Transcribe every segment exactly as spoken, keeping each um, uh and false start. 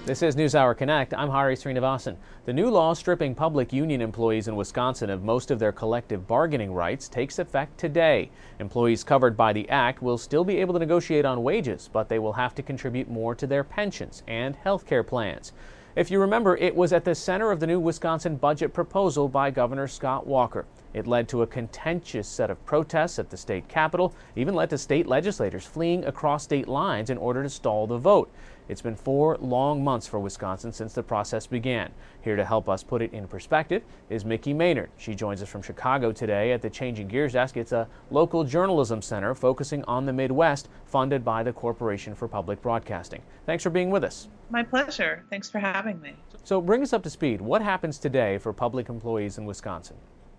This is NewsHour Connect. I'm Hari Srinivasan. The new law stripping public union employees in Wisconsin of most of their collective bargaining rights takes effect today. Employees covered by the act will still be able to negotiate on wages, but they will have to contribute more to their pensions and health care plans. If you remember, it was at the center of the new Wisconsin budget proposal by Governor Scott Walker. It led to a contentious set of protests at the state capitol, even led to state legislators fleeing across state lines in order to stall the vote. It's been four long months for Wisconsin since the process began. Here to help us put it in perspective is Mickey Maynard. She joins us from Chicago today at the Changing Gears desk. It's a local journalism center focusing on the Midwest, funded by the Corporation for Public Broadcasting. Thanks for being with us. My pleasure. Thanks for having me. So bring us up to speed. What happens today for public employees in Wisconsin?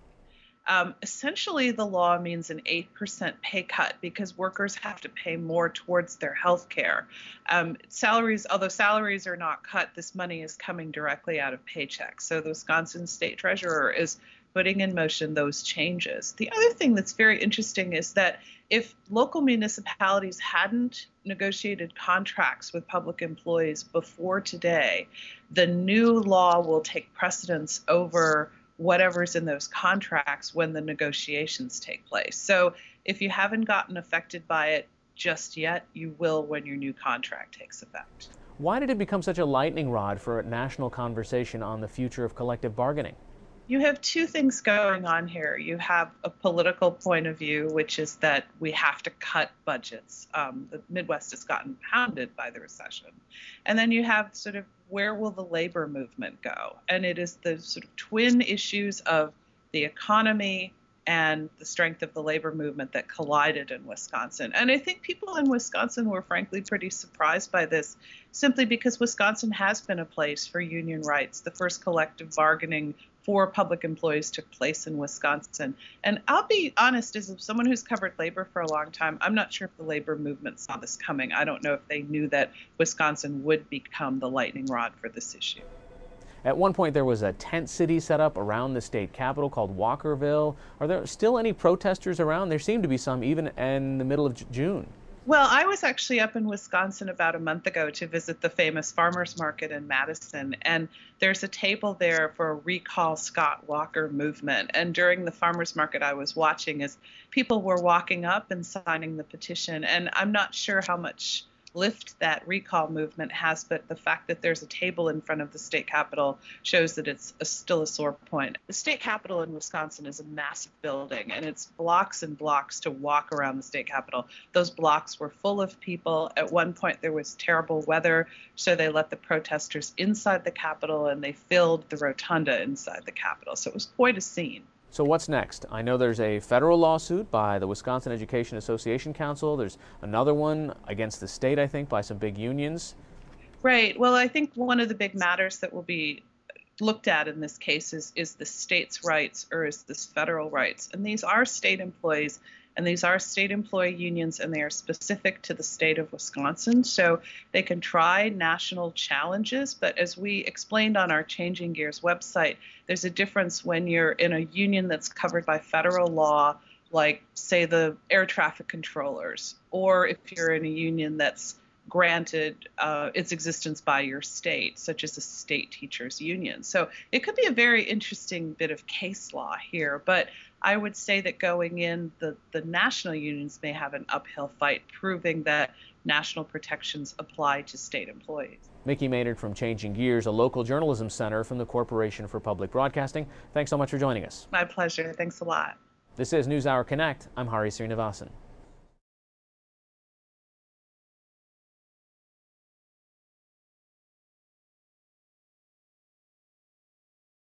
Um, essentially, the law means an eight percent pay cut because workers have to pay more towards their health care. Um, salaries, although salaries are not cut, this money is coming directly out of paychecks. So the Wisconsin State Treasurer is putting in motion those changes. The other thing that's very interesting is that if local municipalities hadn't negotiated contracts with public employees before today, the new law will take precedence over whatever's in those contracts when the negotiations take place. So if you haven't gotten affected by it just yet, you will when your new contract takes effect. Why did it become such a lightning rod for a national conversation on the future of collective bargaining? You have two things going on here. You have a political point of view, which is that we have to cut budgets. Um, the Midwest has gotten pounded by the recession. And then you have sort of where will the labor movement go? And it is the sort of twin issues of the economy and the strength of the labor movement that collided in Wisconsin. And I think people in Wisconsin were frankly pretty surprised by this, simply because Wisconsin has been a place for union rights. The first collective bargaining for public employees took place in Wisconsin. And I'll be honest, as someone who's covered labor for a long time, I'm not sure if the labor movement saw this coming. I don't know if they knew that Wisconsin would become the lightning rod for this issue. At one point, there was a tent city set up around the state capitol called Walkerville. Are there still any protesters around? There seem to be some even in the middle of June. Well, I was actually up in Wisconsin about a month ago to visit the famous farmers market in Madison, and there's a table there for a Recall Scott Walker movement. And during the farmers market, I was watching as people were walking up and signing the petition, and I'm not sure how much lift that recall movement has, but the fact that there's a table in front of the state capitol shows that it's a, still a sore point. The state capitol in Wisconsin is a massive building, and it's blocks and blocks to walk around the state capitol. Those blocks were full of people. At one point there was terrible weather, so they let the protesters inside the capitol, and they filled the rotunda inside the capitol. So it was quite a scene. So what's next? I know there's a federal lawsuit by the Wisconsin Education Association Council. There's another one against the state, I think, by some big unions. Right. Well, I think one of the big matters that will be looked at in this case is, is the state's rights or is this federal rights? And these are state employees, and these are state employee unions, and they are specific to the state of Wisconsin. So they can try national challenges, but as we explained on our Changing Gears website, there's a difference when you're in a union that's covered by federal law, like, say, the air traffic controllers, or if you're in a union that's granted uh, its existence by your state, such as a state teachers union. So it could be a very interesting bit of case law here, but I would say that going in, the, the national unions may have an uphill fight proving that national protections apply to state employees. Mickey Maynard from Changing Gears, a local journalism center from the Corporation for Public Broadcasting. Thanks so much for joining us. My pleasure. Thanks a lot. This is NewsHour Connect. I'm Hari Srinivasan.